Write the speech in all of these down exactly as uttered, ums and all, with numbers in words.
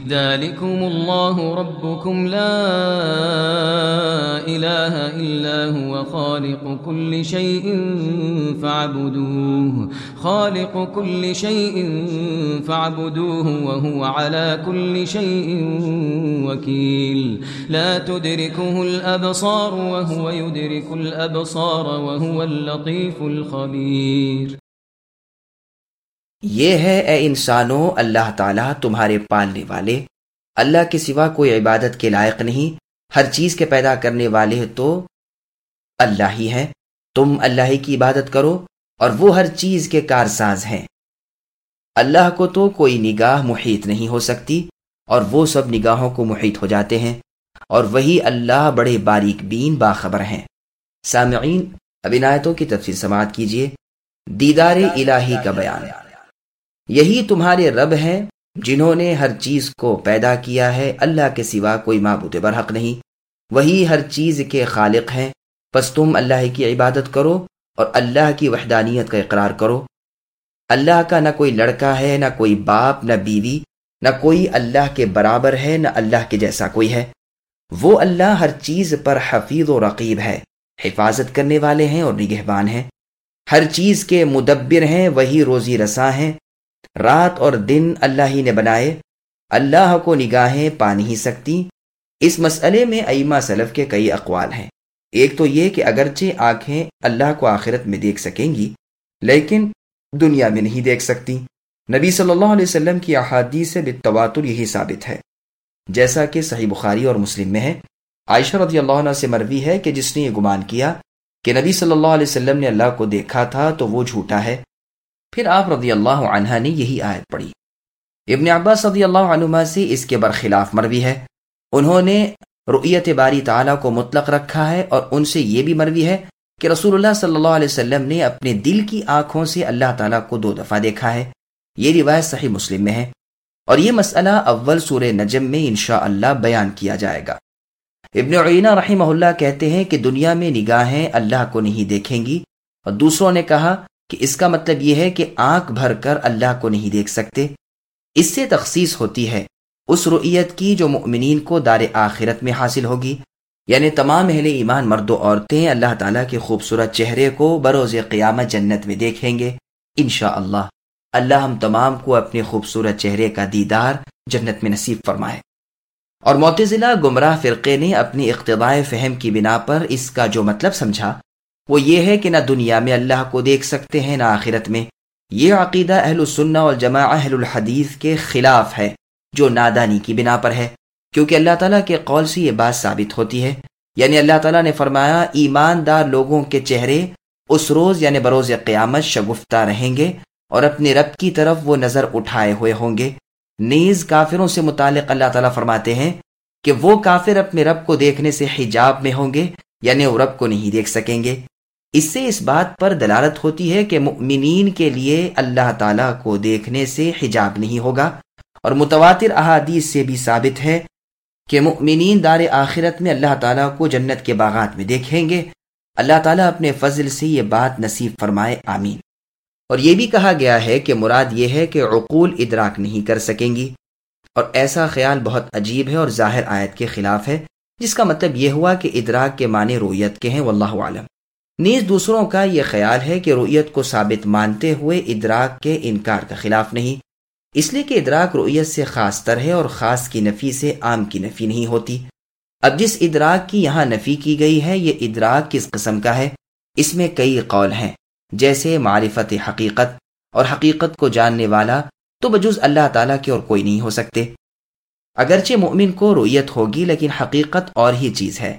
ذلكم الله ربكم لا إله إلا هو خالق كل شيء فاعبدوه خالق كل شيء فاعبدوه وهو على كل شيء وكيل لا تدركه الأبصار وهو يدرك الأبصار وهو اللطيف الخبير۔ یہ ہے اے انسانوں، اللہ تعالیٰ تمہارے پالنے والے، اللہ کے سوا کوئی عبادت کے لائق نہیں، ہر چیز کے پیدا کرنے والے تو اللہ ہی ہیں، تم اللہ ہی کی عبادت کرو اور وہ ہر چیز کے کارساز ہیں۔ اللہ کو تو کوئی نگاہ محیط نہیں ہو سکتی اور وہ سب نگاہوں کو محیط ہو جاتے ہیں، اور وہی اللہ بڑے باریک بین باخبر ہیں۔ سامعین، اب ان آیتوں کی تفسیر سماعت کیجیے۔ دیدار الہی کا بیان۔ یہی تمہارے رب ہیں جنہوں نے ہر چیز کو پیدا کیا ہے، اللہ کے سوا کوئی معبود برحق نہیں، وہی ہر چیز کے خالق ہیں، پس تم اللہ کی عبادت کرو اور اللہ کی وحدانیت کا اقرار کرو۔ اللہ کا نہ کوئی لڑکا ہے، نہ کوئی باپ، نہ بیوی، نہ کوئی اللہ کے برابر ہے، نہ اللہ کے جیسا کوئی ہے۔ وہ اللہ ہر چیز پر حفیظ و رقیب ہے، حفاظت کرنے والے ہیں اور نگہبان ہیں، ہر چیز کے مدبر ہیں، وہی روزی رساں ہیں۔ رات اور دن اللہ ہی نے بنائے، اللہ کو نگاہیں پا نہیں سکتی۔ اس مسئلے میں ائمہ سلف کے کئی اقوال ہیں۔ ایک تو یہ کہ اگرچہ آنکھیں اللہ کو آخرت میں دیکھ سکیں گی لیکن دنیا میں نہیں دیکھ سکتی۔ نبی صلی اللہ علیہ وسلم کی احادیث سے بالتواتر یہی ثابت ہے، جیسا کہ صحیح بخاری اور مسلم میں ہے۔ عائشہ رضی اللہ عنہ سے مروی ہے کہ جس نے یہ گمان کیا کہ نبی صلی اللہ علیہ وسلم نے اللہ کو دیکھا تھا تو وہ جھوٹا ہے۔ پھر آپ رضی اللہ عنہ نے یہی آیت پڑھی۔ ابن عباس رضی اللہ عنہما سے اس کے برخلاف مروی ہے، انہوں نے رؤیت باری تعالیٰ کو مطلق رکھا ہے، اور ان سے یہ بھی مروی ہے کہ رسول اللہ صلی اللہ علیہ وسلم نے اپنے دل کی آنکھوں سے اللہ تعالیٰ کو دو دفعہ دیکھا ہے۔ یہ روایت صحیح مسلم میں ہے، اور یہ مسئلہ اول سورہ نجم میں انشاءاللہ بیان کیا جائے گا۔ ابن عینہ رحمہ اللہ کہتے ہیں کہ دنیا میں نگاہیں اللہ کو نہیں دیکھیں گی، اور دوسروں نے کہا کہ اس کا مطلب یہ ہے کہ آنکھ بھر کر اللہ کو نہیں دیکھ سکتے۔ اس سے تخصیص ہوتی ہے اس رؤیت کی جو مؤمنین کو دار آخرت میں حاصل ہوگی، یعنی تمام اہل ایمان مرد و عورتیں اللہ تعالیٰ کے خوبصورت چہرے کو بروز قیامت جنت میں دیکھیں گے انشاءاللہ۔ اللہ ہم تمام کو اپنے خوبصورت چہرے کا دیدار جنت میں نصیب فرمائے۔ اور معتزلہ گمراہ فرقے نے اپنی اقتضاء فہم کی بنا پر اس کا جو مطلب سمجھا وہ یہ ہے کہ نہ دنیا میں اللہ کو دیکھ سکتے ہیں نہ آخرت میں۔ یہ عقیدہ اہل السنہ والجماعہ اہل الحدیث کے خلاف ہے، جو نادانی کی بنا پر ہے، کیونکہ اللہ تعالیٰ کے قول سے یہ بات ثابت ہوتی ہے، یعنی اللہ تعالیٰ نے فرمایا ایماندار لوگوں کے چہرے اس روز یعنی بروز قیامت شگفتہ رہیں گے اور اپنے رب کی طرف وہ نظر اٹھائے ہوئے ہوں گے۔ نیز کافروں سے متعلق اللہ تعالیٰ فرماتے ہیں کہ وہ کافر اپنے رب کو دیکھنے سے حجاب میں ہوں گے، یعنی وہ رب کو نہیں دیکھ سکیں گے۔ اس سے اس بات پر دلالت ہوتی ہے کہ مؤمنین کے لیے اللہ تعالیٰ کو دیکھنے سے حجاب نہیں ہوگا، اور متواتر احادیث سے بھی ثابت ہے کہ مؤمنین دار آخرت میں اللہ تعالیٰ کو جنت کے باغات میں دیکھیں گے۔ اللہ تعالیٰ اپنے فضل سے یہ بات نصیب فرمائے، آمین۔ اور یہ بھی کہا گیا ہے کہ مراد یہ ہے کہ عقول ادراک نہیں کر سکیں گی، اور ایسا خیال بہت عجیب ہے اور ظاہر آیت کے خلاف ہے، جس کا مطلب یہ ہوا کہ ادراک کے معنی رؤیت کے ہیں، واللہ عالم۔ نیز دوسروں کا یہ خیال ہے کہ رؤیت کو ثابت مانتے ہوئے ادراک کے انکار کا خلاف نہیں، اس لیے کہ ادراک رؤیت سے خاص تر ہے، اور خاص کی نفی سے عام کی نفی نہیں ہوتی۔ اب جس ادراک کی یہاں نفی کی گئی ہے، یہ ادراک کس قسم کا ہے؟ اس میں کئی قول ہیں، جیسے معرفت حقیقت، اور حقیقت کو جاننے والا تو بجز اللہ تعالیٰ کے اور کوئی نہیں ہو سکتے۔ اگرچہ مومن کو رؤیت ہوگی لیکن حقیقت اور ہی چیز ہے۔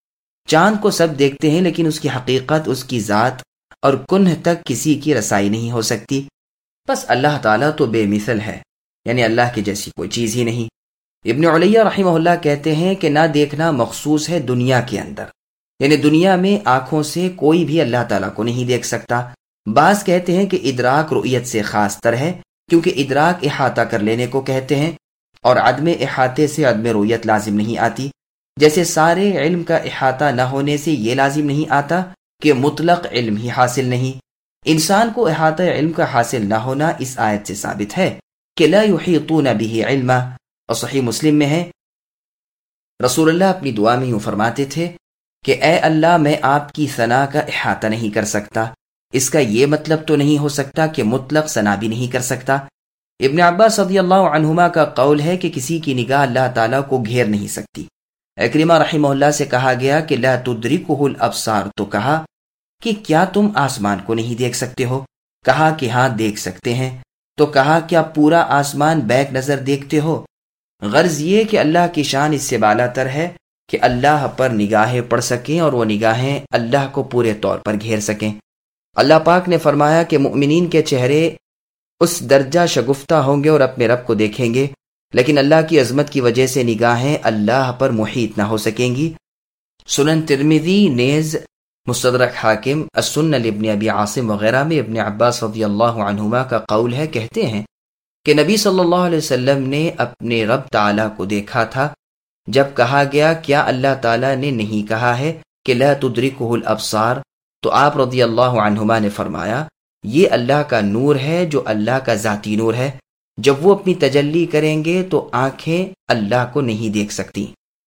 چاند کو سب دیکھتے ہیں لیکن اس کی حقیقت، اس کی ذات اور کنہ تک کسی کی رسائی نہیں ہو سکتی۔ بس اللہ تعالیٰ تو بے مثل ہے، یعنی اللہ کی جیسی کوئی چیز ہی نہیں۔ ابن علیہ رحمہ اللہ کہتے ہیں کہ نہ دیکھنا مخصوص ہے دنیا کے اندر، یعنی دنیا میں آنکھوں سے کوئی بھی اللہ تعالیٰ کو نہیں دیکھ سکتا۔ بعض کہتے ہیں کہ ادراک رؤیت سے خاص تر ہے، کیونکہ ادراک احاطہ کر لینے کو کہتے ہیں، اور عدم احاطے سے عدم رؤیت لازم نہیں آتی، جیسے سارے علم کا احاطہ نہ ہونے سے یہ لازم نہیں آتا کہ مطلق علم ہی حاصل نہیں۔ انسان کو احاطہ علم کا حاصل نہ ہونا اس آیت سے ثابت ہے کہ لا یحیطون به علما، اور صحیح مسلم میں ہے رسول اللہ اپنی دعا میں یوں فرماتے تھے کہ اے اللہ میں آپ کی ثنا کا احاطہ نہیں کر سکتا، اس کا یہ مطلب تو نہیں ہو سکتا کہ مطلق ثنا بھی نہیں کر سکتا۔ ابن عباس رضی اللہ عنہما کا قول ہے کہ کسی کی نگاہ اللہ تعالیٰ کو گھیر نہیں سکتی۔ اکرمہ رحمہ اللہ سے کہا گیا کہ لا تدرکہ الابصار، تو کہا کہ کیا تم آسمان کو نہیں دیکھ سکتے ہو؟ کہا کہ ہاں دیکھ سکتے ہیں۔ تو کہا کیا پورا آسمان بیک نظر دیکھتے ہو؟ غرض یہ کہ اللہ کی شان اس سے بالا تر ہے کہ اللہ پر نگاہیں پڑ سکیں اور وہ نگاہیں اللہ کو پورے طور پر گھیر سکیں۔ اللہ پاک نے فرمایا کہ مؤمنین کے چہرے اس درجہ شگفتہ ہوں گے اور اپنے رب کو دیکھیں گے، لیکن اللہ کی عظمت کی وجہ سے نگاہیں اللہ پر محیط نہ ہو سکیں گی۔ سنن ترمذی نیز مستدرک حاکم السنن لابن ابی عاصم وغیرہ میں ابن عباس رضی اللہ عنہما کا قول ہے، کہتے ہیں کہ نبی صلی اللہ علیہ وسلم نے اپنے رب تعالیٰ کو دیکھا تھا۔ جب کہا گیا کیا اللہ تعالیٰ نے نہیں کہا ہے کہ لا تدرکہ الابصار، تو آپ رضی اللہ عنہما نے فرمایا یہ اللہ کا نور ہے جو اللہ کا ذاتی نور ہے، جب وہ اپنی تجلی کریں گے تو آنکھیں اللہ کو نہیں دیکھ سکتی۔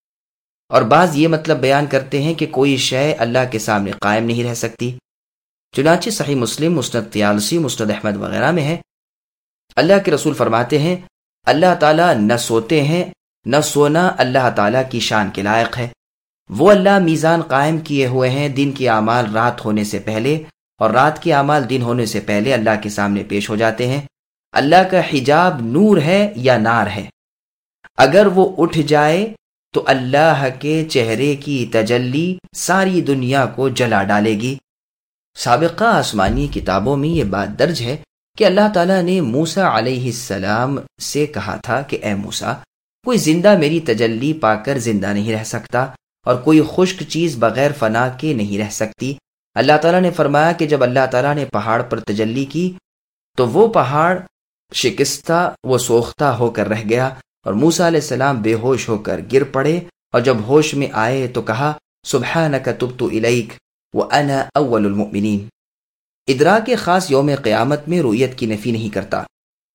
اور بعض یہ مطلب بیان کرتے ہیں کہ کوئی شے اللہ کے سامنے قائم نہیں رہ سکتی۔ چنانچہ صحیح مسلم، مسند طیالسی، مسند احمد وغیرہ میں ہے اللہ کے رسول فرماتے ہیں اللہ تعالیٰ نہ سوتے ہیں، نہ سونا اللہ تعالیٰ کی شان کے لائق ہے۔ وہ اللہ میزان قائم کیے ہوئے ہیں، دن کے اعمال رات ہونے سے پہلے اور رات کے اعمال دن ہونے سے پہلے اللہ کے سامنے پیش ہو جاتے ہیں۔ اللہ کا حجاب نور ہے یا نار ہے؟ اگر وہ اٹھ جائے تو اللہ کے چہرے کی تجلی ساری دنیا کو جلا ڈالے گی۔ سابقہ آسمانی کتابوں میں یہ بات درج ہے کہ اللہ تعالیٰ نے موسیٰ علیہ السلام سے کہا تھا کہ اے موسیٰ، کوئی زندہ میری تجلی پا کر زندہ نہیں رہ سکتا اور کوئی خشک چیز بغیر فنا کے نہیں رہ سکتی۔ اللہ تعالیٰ نے فرمایا کہ جب اللہ تعالیٰ نے پہاڑ پر تجلی کی تو وہ پہاڑ شکستہ و سوختہ ہو کر رہ گیا اور موسیٰ علیہ السلام بے ہوش ہو کر گر پڑے، اور جب ہوش میں آئے تو کہا سبحانک تبت الیک وانا اول المؤمنین۔ ادراک خاص یوم قیامت میں رؤیت کی نفی نہیں کرتا،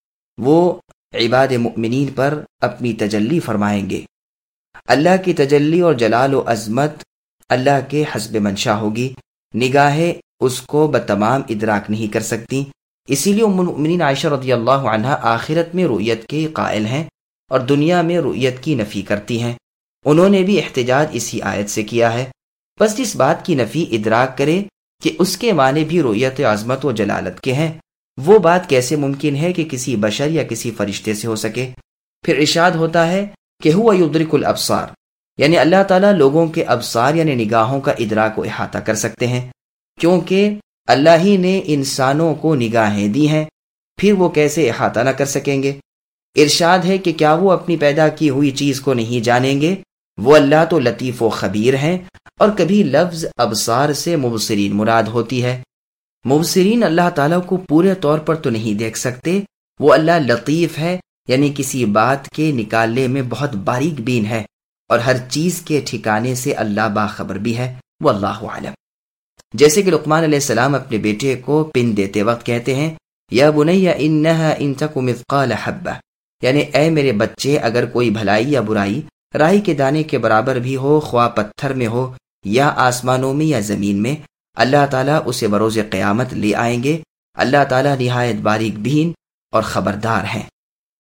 وہ عباد مؤمنین پر اپنی تجلی فرمائیں گے۔ اللہ کی تجلی اور جلال و عظمت اللہ کے حسب منشا ہوگی، نگاہیں اس کو بتمام ادراک نہیں کر سکتی۔ اسی لیے ام المؤمنین عائشہ رضی اللہ عنہا آخرت میں رؤیت کے قائل ہیں اور دنیا میں رؤیت کی نفی کرتی ہیں۔ انہوں نے بھی احتجاج اسی آیت سے کیا ہے۔ بس جس بات کی نفی ادراک کرے کہ اس کے معنی بھی رؤیت عظمت و جلالت کے ہیں، وہ بات کیسے ممکن ہے کہ کسی بشر یا کسی فرشتے سے ہو سکے؟ پھر ارشاد ہوتا ہے کہ ہوا یدرک الابصار، یعنی اللہ تعالیٰ لوگوں کے ابصار یعنی نگاہوں کا ادراک و احاطہ کر سکتے ہیں، کیونکہ اللہ ہی نے انسانوں کو نگاہیں دی ہیں، پھر وہ کیسے احاطہ نہ کر سکیں گے؟ ارشاد ہے کہ کیا وہ اپنی پیدا کی ہوئی چیز کو نہیں جانیں گے؟ وہ اللہ تو لطیف و خبیر ہیں۔ اور کبھی لفظ ابصار سے مبصرین مراد ہوتی ہے۔ مبصرین اللہ تعالیٰ کو پورے طور پر تو نہیں دیکھ سکتے، وہ اللہ لطیف ہے، یعنی کسی بات کے نکالنے میں بہت باریک بین ہے، اور ہر چیز کے ٹھکانے سے اللہ باخبر بھی ہے، واللہ اعلم۔ جیسے کہ لقمان علیہ السلام اپنے بیٹے کو پن دیتے وقت کہتے ہیں یا بنی انہا ان تک مثقال حبہ، یعنی اے میرے بچے اگر کوئی بھلائی یا برائی رائی کے دانے کے برابر بھی ہو، خواہ پتھر میں ہو یا آسمانوں میں یا زمین میں، اللہ تعالیٰ اسے بروز قیامت لے آئیں گے۔ اللہ تعالیٰ نہایت باریک بین اور خبردار ہیں۔